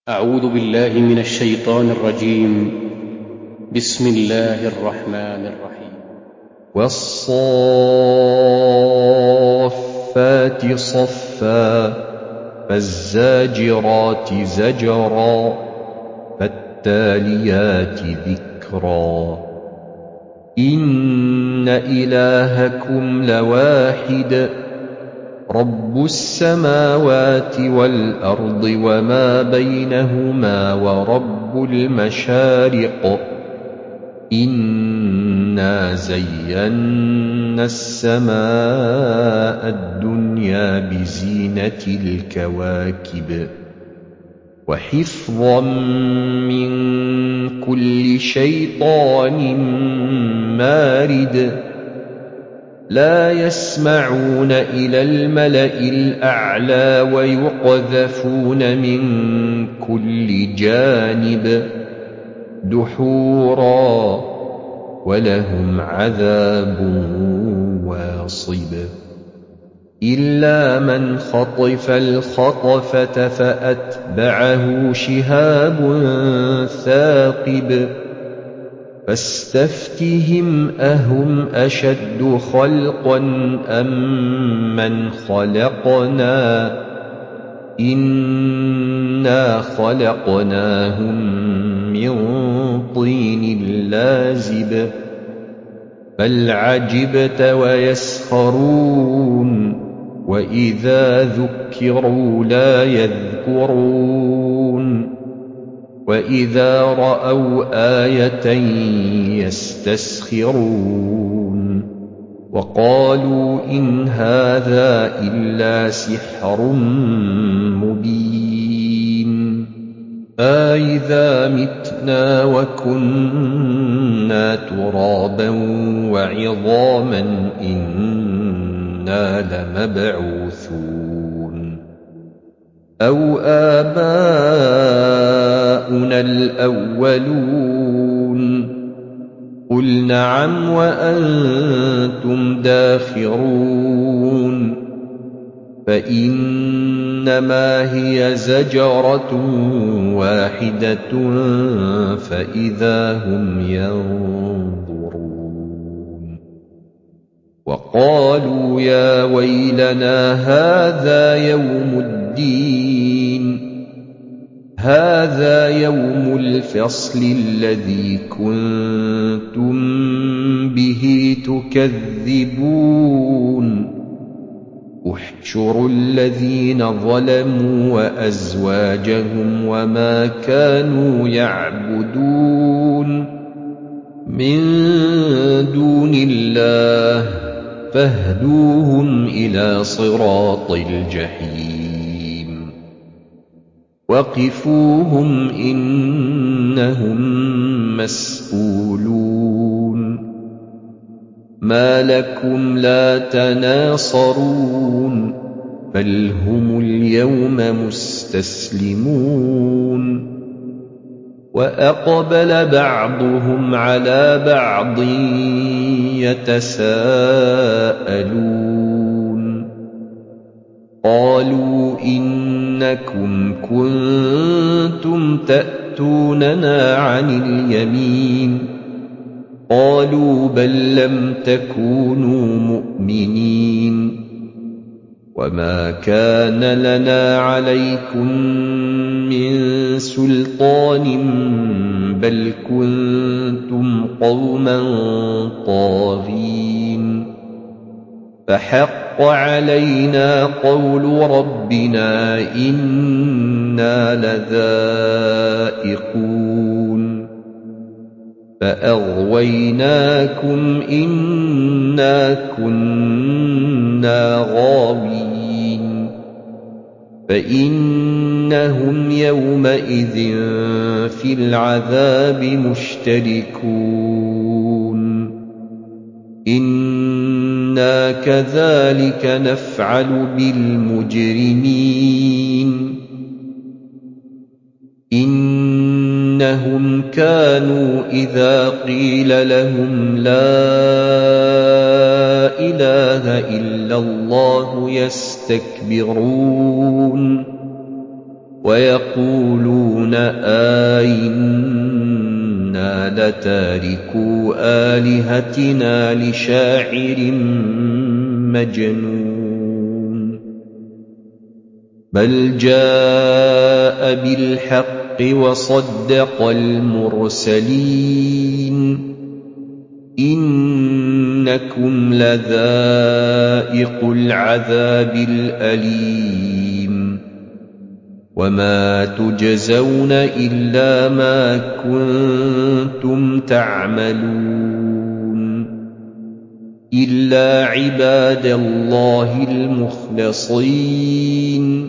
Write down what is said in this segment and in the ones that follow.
أعوذ بالله من الشيطان الرجيم. بسم الله الرحمن الرحيم. والصافات صفا فالزاجرات زجرا فالتاليات ذكرا إن إلهكم لواحد رب السماوات والأرض وما بينهما ورب المشارق إنا زينا السماء الدنيا بزينة الكواكب وحفظا من كل شيطان مارد لا يسمعون إلى الملأ الأعلى ويقذفون من كل جانب دحورا ولهم عذاب واصب إلا من خطف الخطفة فأتبعه شهاب ثاقب فاستفتهم أهم أشد خلقا أم من خلقنا إنا خلقناهم من طين لازب بل عجبت ويسخرون وإذا ذكروا لا يذكرون وإذا رأوا آية يستسخرون وقالوا إن هذا إلا سحر مبين أإذا متنا وكنا ترابا وعظاما إنا لمبعوثون أو آباؤنا الأولون قل نعم وأنتم داخرون فإنما هي زجرة واحدة فإذا هم ينظرون وقالوا يا ويلنا هذا يوم الفصل الذي كنتم به تكذبون احشروا الذين ظلموا وأزواجهم وما كانوا يعبدون من دون الله فاهدوهم إلى صراط الجحيم وقفوهم إنهم مسئولون ما لكم لا تناصرون بل هم اليوم مستسلمون وأقبل بعضهم على بعض يتساءلون قالوا إنكم كنتم تأتوننا عن اليمين قالوا بل لم تكونوا مؤمنين وما كان لنا عليكم من سلطان بل كنتم قوما طاغين فحق علينا قول ربنا إنا لذائقون فأغويناكم إنا كنا غاوين فإنهم يومئذ في العذاب مشتركون إنا كذلك نفعل بالمجرمين إنهم كانوا إذا قيل لهم لا إله إلا الله يستكبرون ويقولون أئنا لتاركو آلهتنا لشاعر مجنون بل جاء بالحق وصدق المرسلين إنكم لذائقو العذاب الأليم وما تجزون إلا ما كنتم تعملون إلا عباد الله المخلصين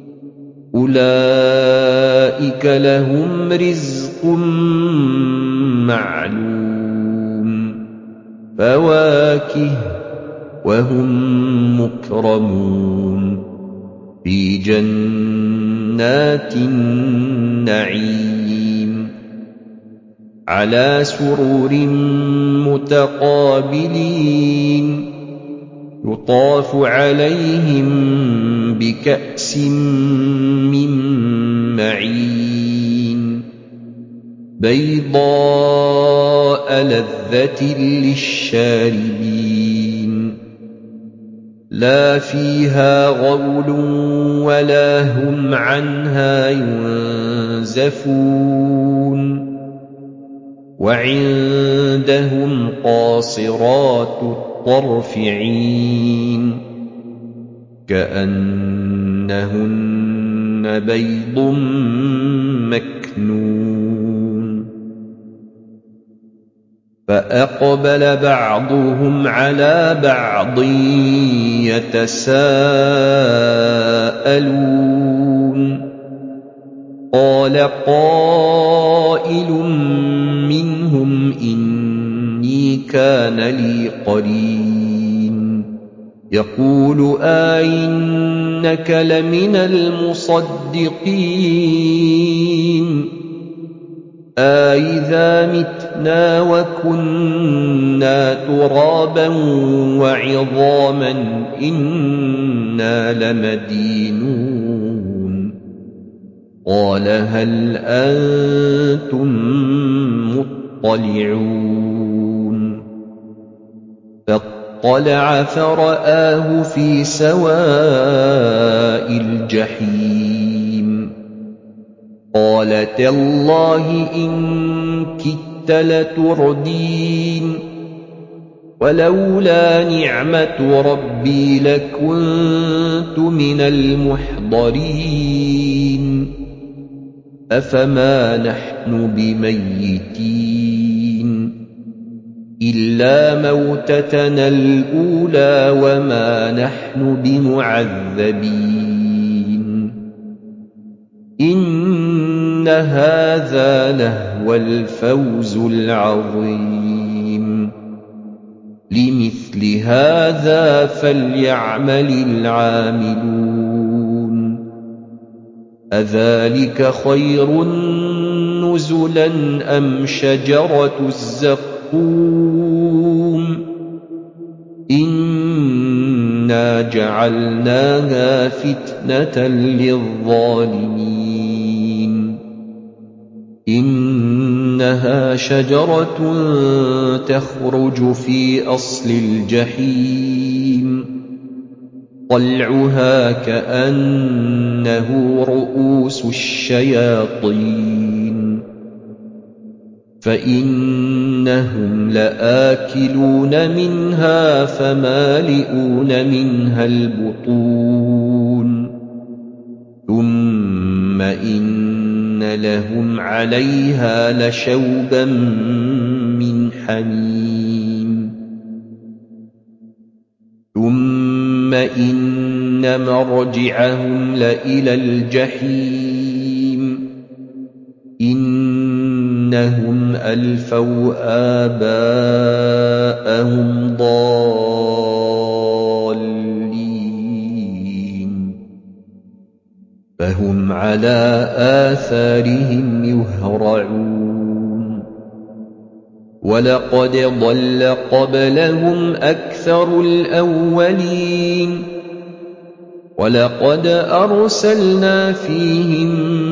أولئك لهم رزق معلوم فواكه وهم مكرمون في جنات النعيم على سرر متقابلين يطاف عليهم بكأس من معين بيضاء لذة للشاربين لا فيها غول ولا هم عنها ينزفون وعندهم قاصرات الطرف عين كأنهن بيض مكنون فأقبل بعضهم على بعض يتساءلون قال قائل منهم إني كان لي قرين يقول أئنك لمن المصدقين أئذا متنا وكنا ترابا وعظاما إنا لمدينون قال هل أنتم مطلعون فاطلع فرآه في سواء الجحيم قال تالله إن كدت لتردين ولولا نعمة ربي لكنت من المحضرين أفما نحن بميتين إلا موتتنا الأولى وما نحن بمعذبين إن هذا لهو الفوز العظيم لمثل هذا فليعمل العاملون أذلك خير نزلا أم شجرة الزقوم إنا جعلناها فتنة للظالمين إنها شجرة تخرج في أصل الجحيم طلعها كأنه رؤوس الشياطين فإنهم لآكلون منها فمالئون منها البطون ثم إن لهم عليها لشوبا من حميم ثم إن مرجعهم لإلى الجحيم إنهم ألفوا آباءهم ضالين فهم على آثارهم يهرعون ولقد ضل قبلهم أكثر الأولين وَلَقَدْ أَرْسَلْنَا فِيهِم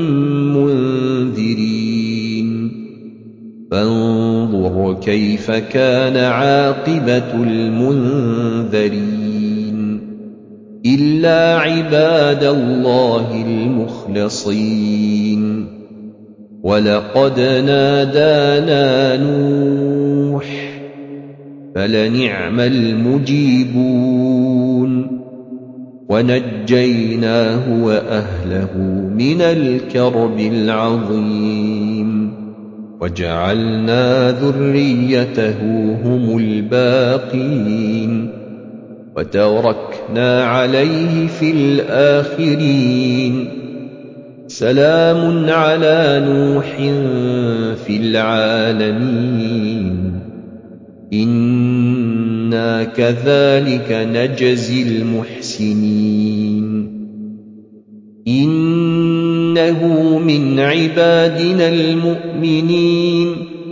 مُّنذِرِينَ فَانظُرْ كَيْفَ كَانَ عَاقِبَةُ الْمُنذَرِينَ إِلَّا عِبَادَ اللَّهِ الْمُخْلَصِينَ وَلَقَدْ نَادَانَا نُوحٌ فَلَنِعْمَ الْمُجِيبُونَ وَنَجَّيْنَاهُ وَأَهْلَهُ مِنَ الْكَرْبِ الْعَظِيمِ وَجَعَلْنَا ذُرِّيَّتَهُ هُمُ الْبَاقِينَ وَتَرَكْنَا عَلَيْهِ فِي الْآخِرِينَ سَلَامٌ عَلَىٰ نُوحٍ فِي الْعَالَمِينَ إِنَّا كَذَٰلِكَ نَجْزِي الْمُحْسِنِينَ إِنَّهُ مِنْ عِبَادِنَا الْمُؤْمِنِينَ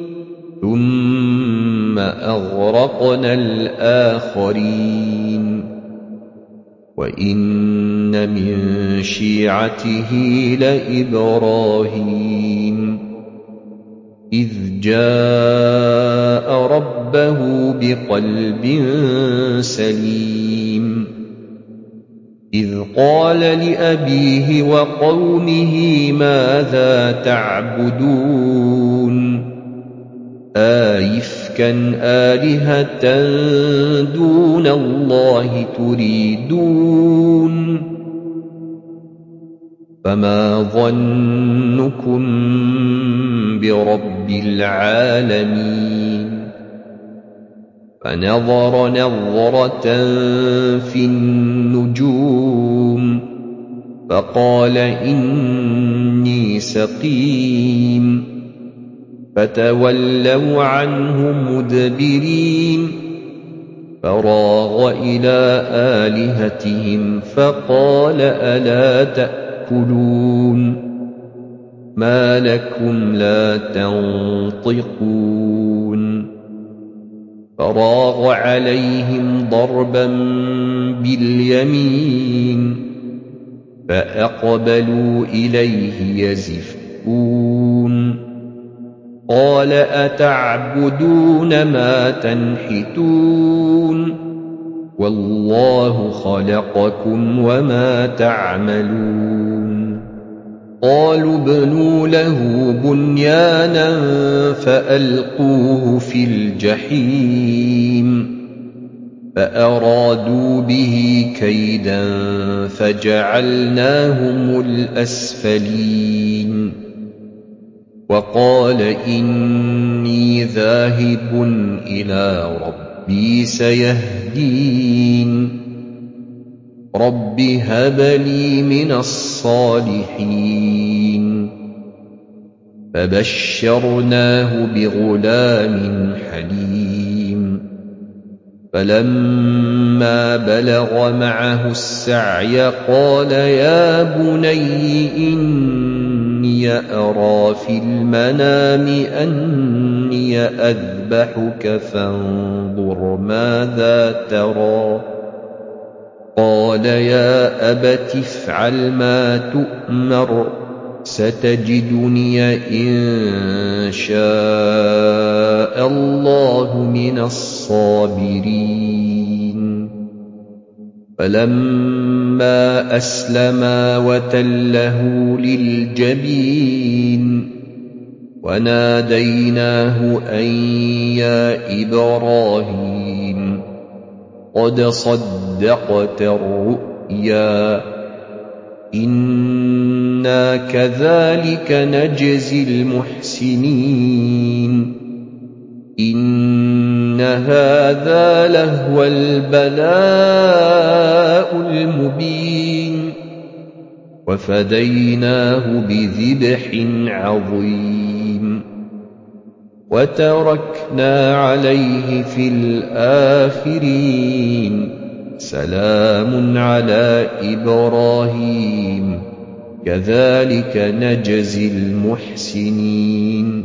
ثُمَّ أَغْرَقْنَا الْآخَرِينَ وَإِنَّ مِن شِيعَتِهِ لَإِبْرَاهِيمَ إِذْ جَاءَ رَبَّهُ بِقَلْبٍ سَلِيمٍ إِذْ قَالَ لِأَبِيهِ وَقَوْمِهِ مَاذَا تَعْبُدُونَ أَئِفْكًا آلِهَةً دُونَ اللَّهِ تُرِيدُونَ فَمَا ظَنُّكُم بِرَبِّ الْعَالَمِينَ فَنَظَرَ نَظْرَةً فِي النُّجُومِ فَقَالَ إِنِّي سَقِيمٌ فَتَوَلَّوْا عَنْهُ مُدْبِرِينَ فَرَاغَ إِلَىٰ آلِهَتِهِمْ فَقَالَ أَلَا تَأْكُلُونَ مَا لَكُمْ لَا تَنطِقُونَ فَرَاغَ عَلَيْهِمْ ضَرْبًا بِالْيَمِينِ فَأَقْبَلُوا إِلَيْهِ يَزِفُّونَ قَالَ أَتَعْبُدُونَ مَا تَنْحِتُونَ وَاللَّهُ خَلَقَكُمْ وَمَا تَعْمَلُونَ قَالُوا ابْنُوا لَهُ بُنْيَانًا فَأَلْقُوهُ فِي الْجَحِيمِ فَأَرَادُوا بِهِ كَيْدًا فَجَعَلْنَاهُمُ الْأَسْفَلِينَ وَقَالَ إِنِّي ذَاهِبٌ إِلَىٰ رَبِّي سَيَهْدِينِ رَبِّ هَبْ لِي مِنَ الصَّالِحِينَ فَبَشَّرْنَاهُ بِغُلَامٍ حَلِيمٍ فَلَمَّا بَلَغَ مَعَهُ السَّعْيَ قَالَ يَا بُنَيَّ إِنِّي أَرَىٰ فِي الْمَنَامِ أَنِّي أَذْبَحُكَ فَانظُرْ مَاذَا تَرَىٰ قَالَ يَا أَبَتِ افْعَلْ مَا تُؤْمَرُ سَتَجِدُنِي إِن شَاءَ اللَّهُ مِنَ الصَّابِرِينَ فَلَمَّا أَسْلَمَا وَتَلَّهُ لِلْجَبِينِ وَنَادَيْنَاهُ أَن يَا إِبْرَاهِيمُ قَدْ صَدَّقْتَ الرُّؤْيَا إِنَّا كَذَٰلِكَ نَجْزِي الْمُحْسِنِينَ إِنَّ هَٰذَا لَهُوَ الْبَلَاءُ الْمُبِينُ وَفَدَيْنَاهُ بِذِبْحٍ عَظِيمٍ وَتَرَكْنَا عَلَيْهِ فِي الْآخِرِينَ سَلَامٌ عَلَىٰ إِبْرَاهِيمَ كَذَٰلِكَ نَجْزِي الْمُحْسِنِينَ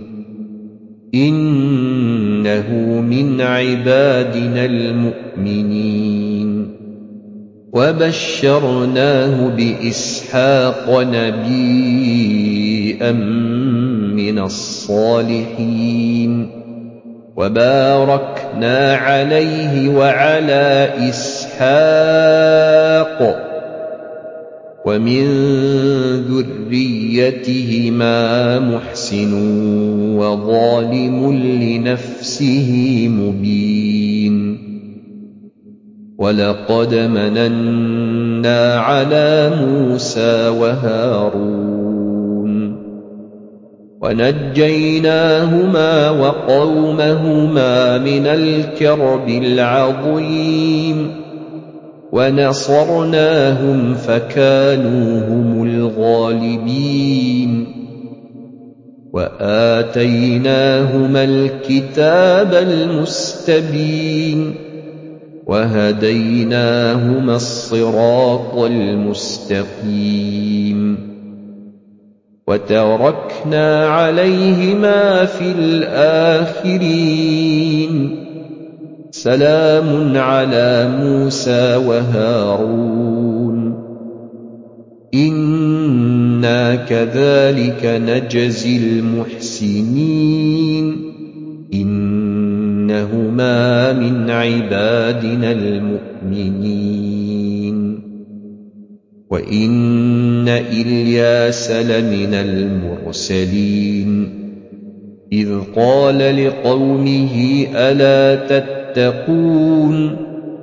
إِنَّهُ مِنْ عِبَادِنَا الْمُؤْمِنِينَ وبشرناه بإسحاق نبيا من الصالحين وباركنا عليه وعلى إسحاق ومن ذريتهما محسن وظالم لنفسه مبين ولقد مننا على موسى وهارون ونجيناهما وقومهما من الكرب العظيم ونصرناهم فكانوا هم الغالبين وآتيناهما الكتاب المستبين وهديناهما الصراط المستقيم وتركنا عليهما في الآخرين سلام على موسى وهارون إنا كذلك نجزي المحسنين إنهما من عبادنا المؤمنين وإن إلياس لمن المرسلين إذ قال لقومه ألا تتقون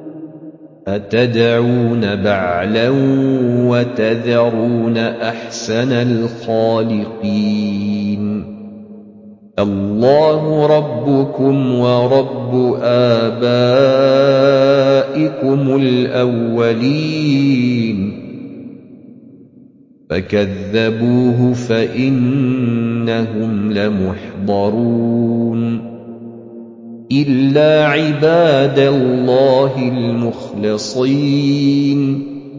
أتدعون بعلا وتذرون أحسن الخالقين الله ربكم ورب آبائكم الأولين فكذبوه فإنهم لمحضرون إلا عباد الله المخلصين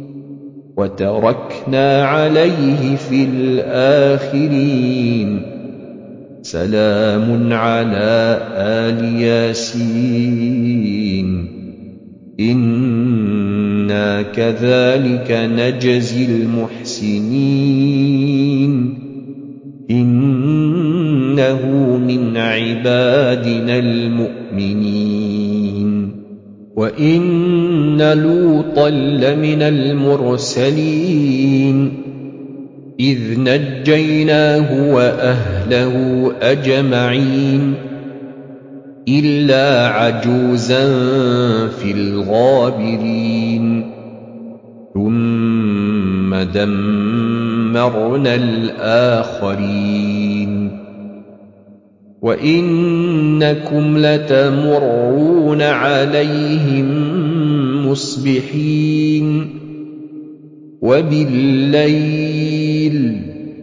وتركنا عليه في الآخرين سلام على آل ياسين إنا كذلك نجزي المحسنين إنه من عبادنا المؤمنين وإن لوطا لمن المرسلين إذ نجيناه وأهله أجمعين إلا عجوزا في الغابرين ثم دمرنا الآخرين وإنكم لتمرون عليهم مصبحين وبالليل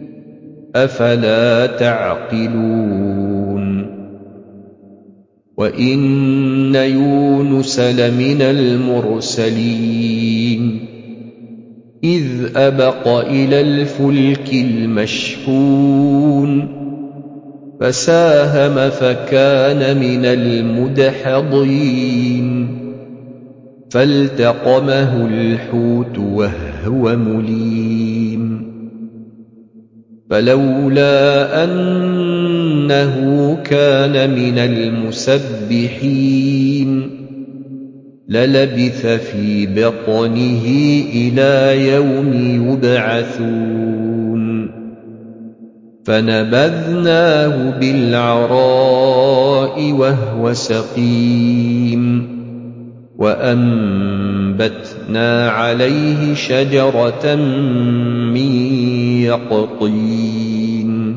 أفلا تعقلون وإن يونس لمن المرسلين إذ أبق إلى الفلك المشحون فساهم فكان من المدحضين فالتقمه الحوت وهو مليم فلولا أنه كان من المسبحين للبث في بطنه إلى يوم يبعثون فنبذناه بالعراء وهو سقيم وأنبتنا عليه شجرة من يقطين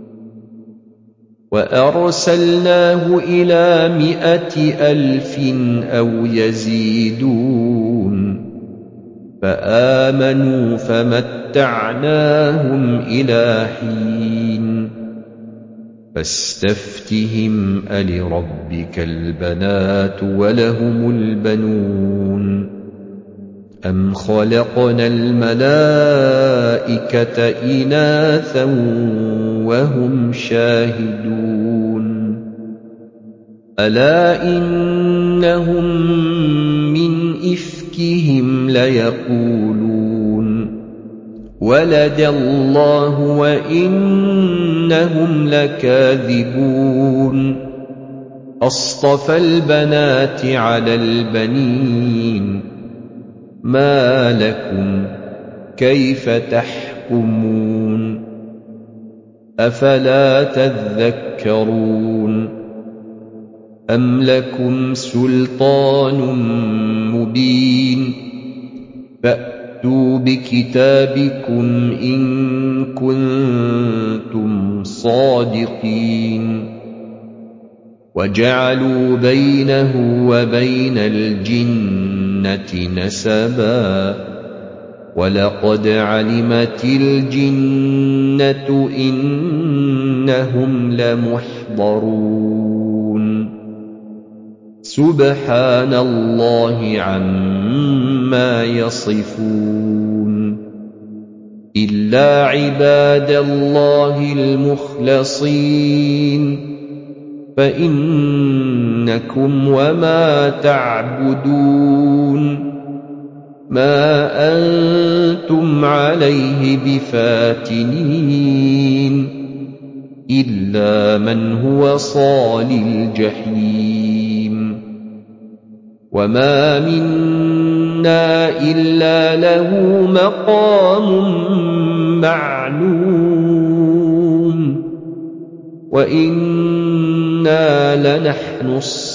وأرسلناه إلى 100,000 أو يزيدون فآمنوا فمتعناهم إلى حين فاستفتهم ألربك البنات ولهم البنون أم خلقنا الملائكة إناثا وهم شاهدون ألا إنهم من إفكهم إفكهم ليقولون ولد الله وإنهم لكاذبون أصطفى البنات على البنين ما لكم كيف تحكمون أفلا تذكرون أم لكم سلطان مبين فأتوا بكتابكم إن كنتم صادقين وجعلوا بينه وبين الجنة نسبا ولقد علمت الجنة إنهم لمحضرون سبحان الله عما يصفون إلا عباد الله المخلصين فإنكم وما تعبدون ما أنتم عليه بفاتنين إلا من هو صال الجحيم وما منا إلا له مقام معلوم وإنا لنحن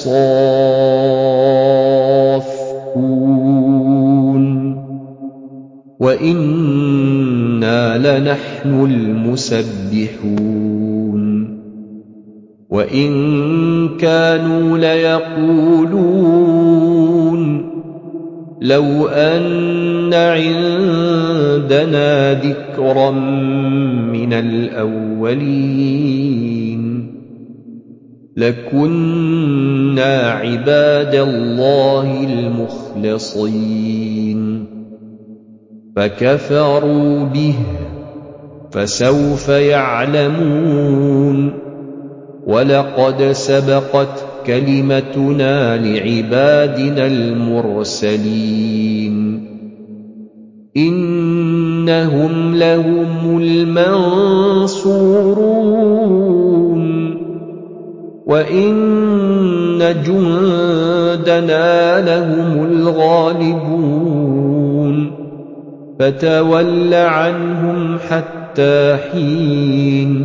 الصافون وإنا لنحن المسبحون وإن كانوا ليقولون لو أن عندنا ذكرا من الأولين لكنا عباد الله المخلصين فكفروا به فسوف يعلمون ولقد سبقت كلمتنا لعبادنا المرسلين إنهم لهم المنصورون وإن جندنا لهم الغالبون فتول عنهم حتى حين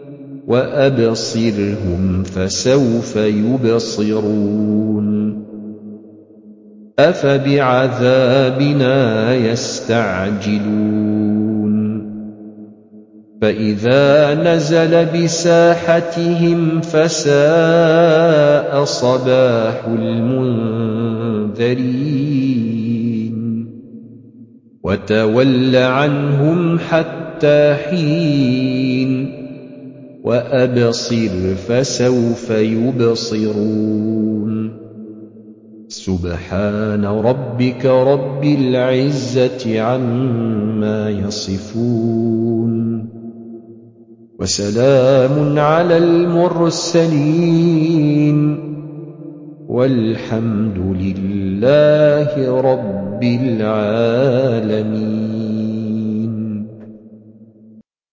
وأبصرهم فسوف يبصرون أفبعذابنا يستعجلون فإذا نزل بساحتهم فساء صباح المنذرين وتول عنهم حتى حين وأبصر فسوف يبصرون سبحان ربك رب العزة عما يصفون وسلام على المرسلين والحمد لله رب العالمين.